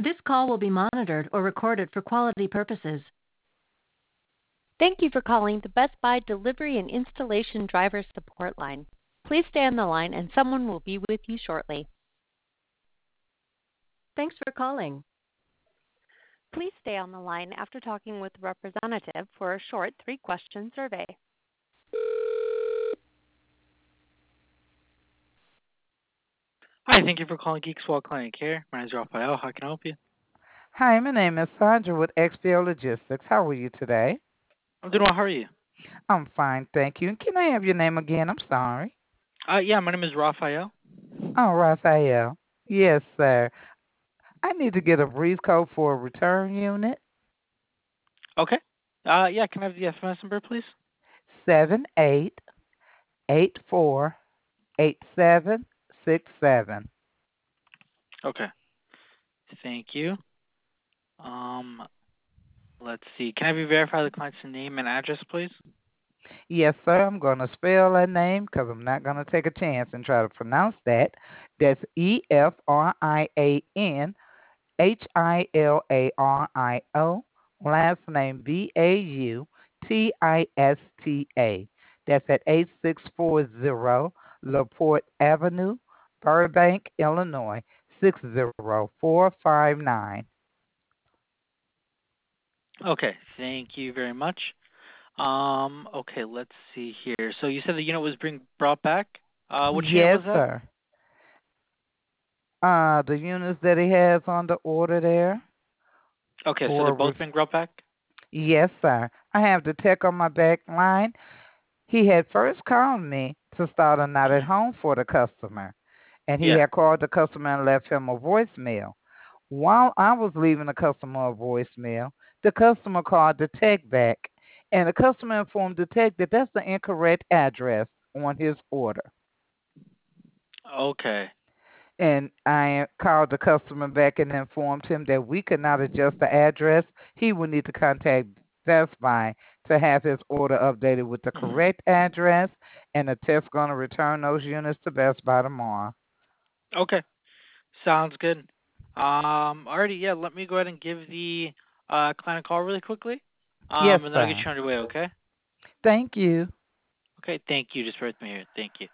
This call will be monitored or recorded for quality purposes. Thank you for calling the Best Buy Delivery and Installation Driver Support Line. Please stay on the line and someone will be with you shortly. Thanks for calling. Please stay on the line after talking with a representative for a short 3-question survey. Hi, thank you for calling Geeks Wall Client Care. My name is Raphael. How can I help you? Hi, my name is Sandra with XPO Logistics. How are you today? I'm doing well. How are you? I'm fine, thank you. And can I have your name again? I'm sorry. Yeah, my name is Raphael. Oh, Raphael. Yes, sir. I need to get a brief code for a return unit. Okay. Yeah, can I have the SMS number, please? 78848767. Okay. Thank you. Let's see. Can I have you verify the client's name and address, please? Yes, sir. I'm going to spell that name because I'm not going to take a chance and try to pronounce that. That's EFRIANHILARIO. Last name BAUTISTA. That's at 8640 LaPorte Avenue, Burbank, Illinois, 60459. Okay. Thank you very much. Okay, let's see here. So you said the unit was being brought back? Which unit Yes, was that? sir. The units that he has on the order there. Okay, so they're both being brought back? Yes, sir. I have the tech on my back line. He had first called me to start a not at home for the customer, and he had called the customer and left him a voicemail. While I was leaving the customer a voicemail, the customer called the tech back, and the customer informed the tech that that's the incorrect address on his order. Okay. And I called the customer back and informed him that we could not adjust the address. He would need to contact Best Buy to have his order updated with the correct address, and the tech's going to return those units to Best Buy tomorrow. Okay. Sounds good. Alrighty, yeah, let me go ahead and give the client a call really quickly. Yes, And then I'll get sir. you underway, okay? Thank you. Okay, thank you. Just bear with me here. Thank you.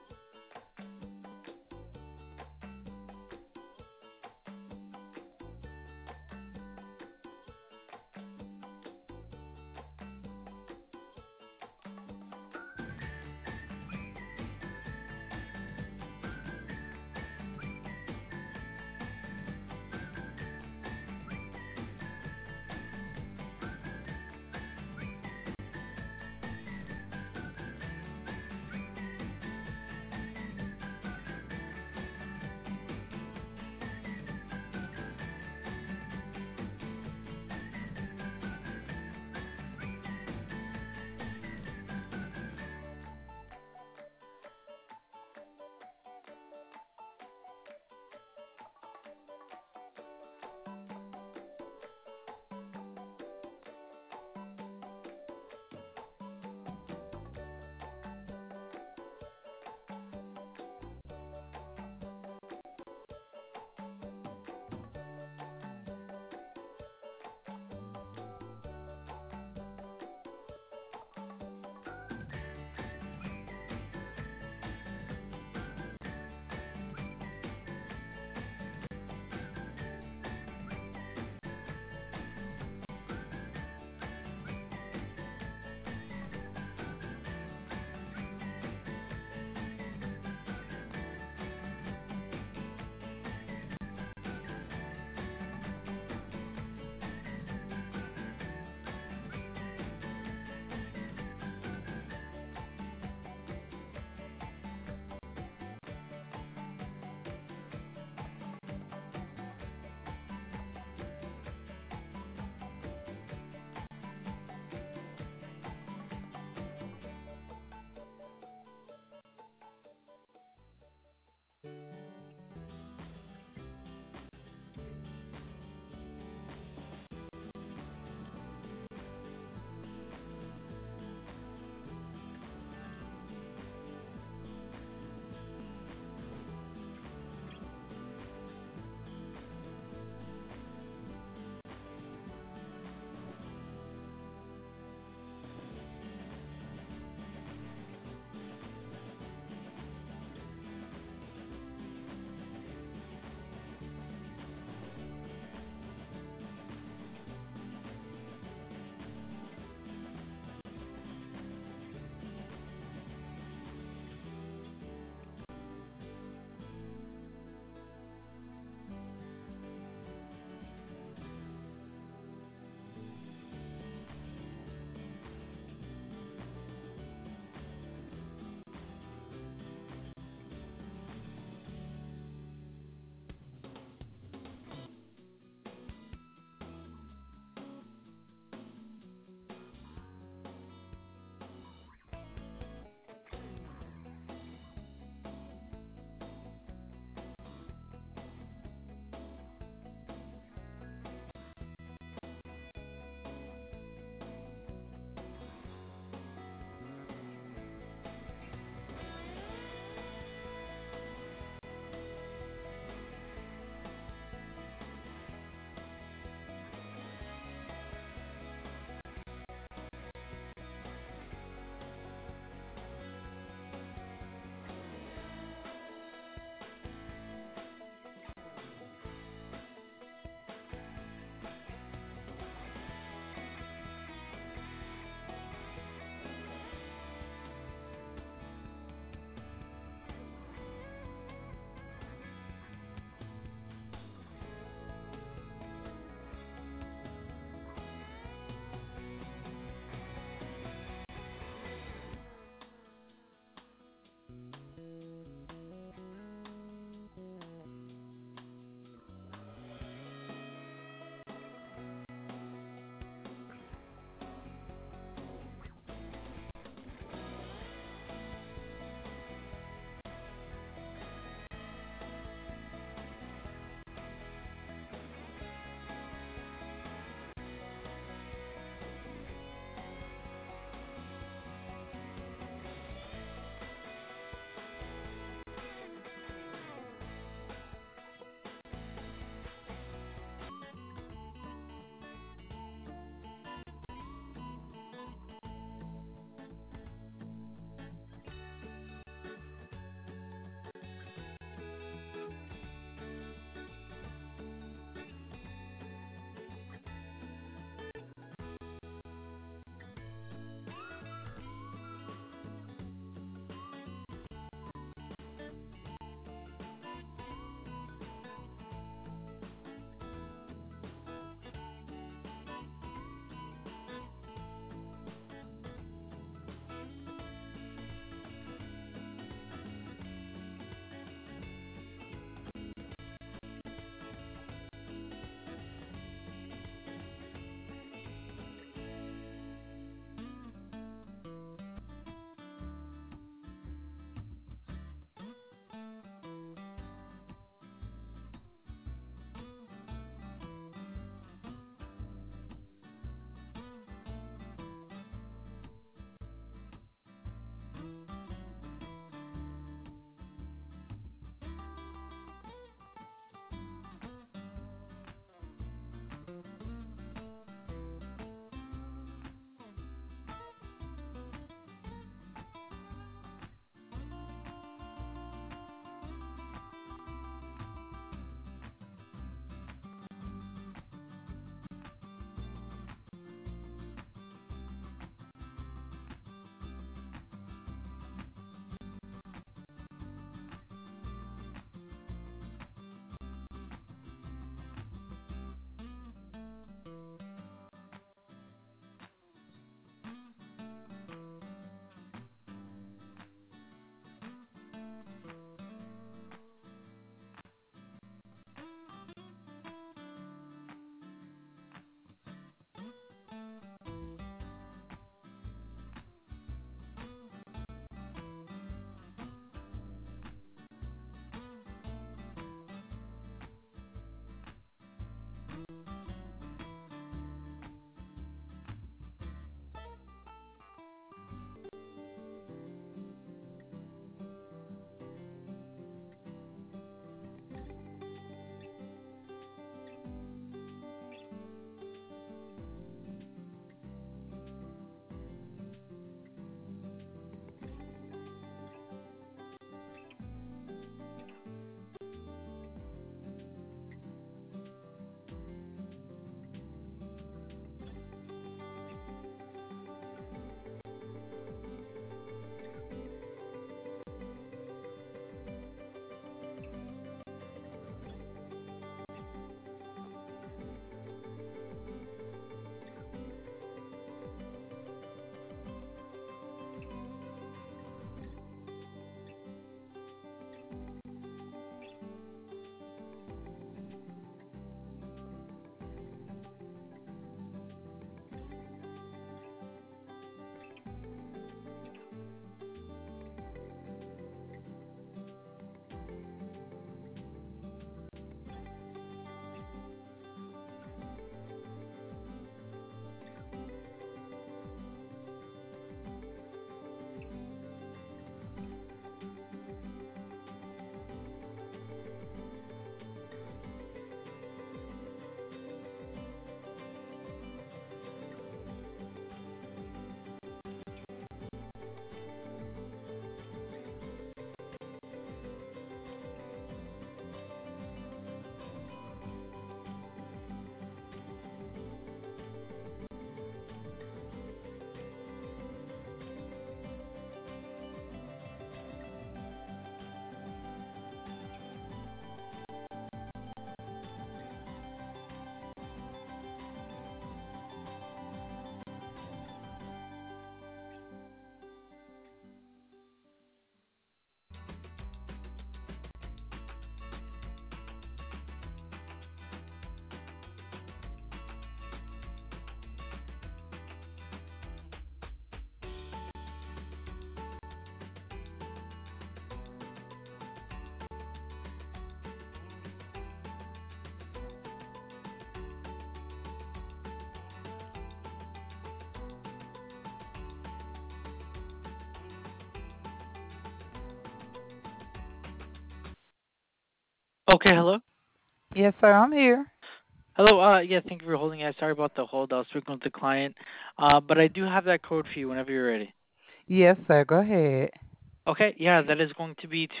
Okay, hello? Yes, sir, I'm here. Hello, yeah, thank you for holding. Sorry about the hold. I was speaking with the client. But I do have that code for you whenever you're ready. Yes, sir, go ahead. Okay, yeah, that is going to be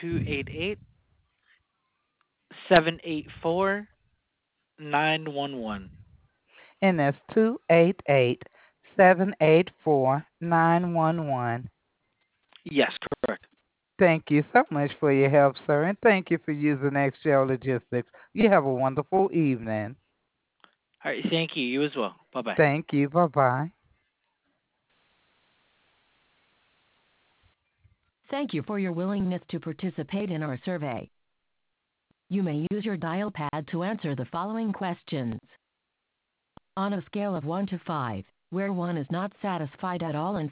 288-784-911. And that's 288-784-911. Yes, correct. Thank you so much for your help, sir, and thank you for using XL Logistics. You have a wonderful evening. All right, thank you. You as well. Bye-bye. Thank you. Bye-bye. Thank you for your willingness to participate in our survey. You may use your dial pad to answer the following questions. On a scale of 1 to 5, where 1 is not satisfied at all and